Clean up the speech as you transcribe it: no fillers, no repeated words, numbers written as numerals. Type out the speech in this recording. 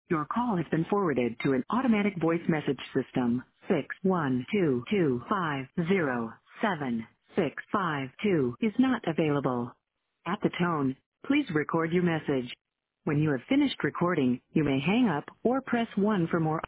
Your call has been forwarded to an automatic voice message system. 61225076652 is not available. At the tone, please record your message. When you have finished recording, you may hang up or press 1 for more